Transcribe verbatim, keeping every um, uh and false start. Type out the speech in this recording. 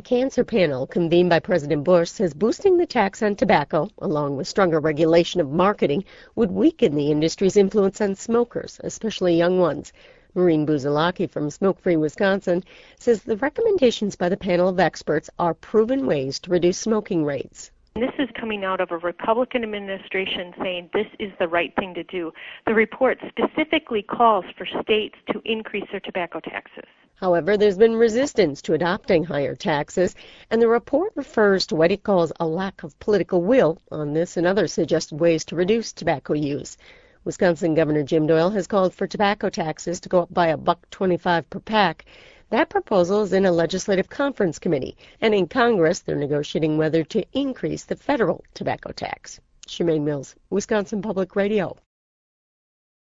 A cancer panel convened by President Bush says boosting the tax on tobacco, along with stronger regulation of marketing, would weaken the industry's influence on smokers, especially young ones. Maureen Buzalaki from Smoke Free Wisconsin says the recommendations by the panel of experts are proven ways to reduce smoking rates. This is coming out of a Republican administration saying this is the right thing to do. The report specifically calls for states to increase their tobacco taxes. However, there's been resistance to adopting higher taxes, and the report refers to what it calls a lack of political will on this and other suggested ways to reduce tobacco use. Wisconsin Governor Jim Doyle has called for tobacco taxes to go up by a buck twenty-five per pack. That proposal is in a legislative conference committee, and in Congress they're negotiating whether to increase the federal tobacco tax. Shemaine Mills, Wisconsin Public Radio.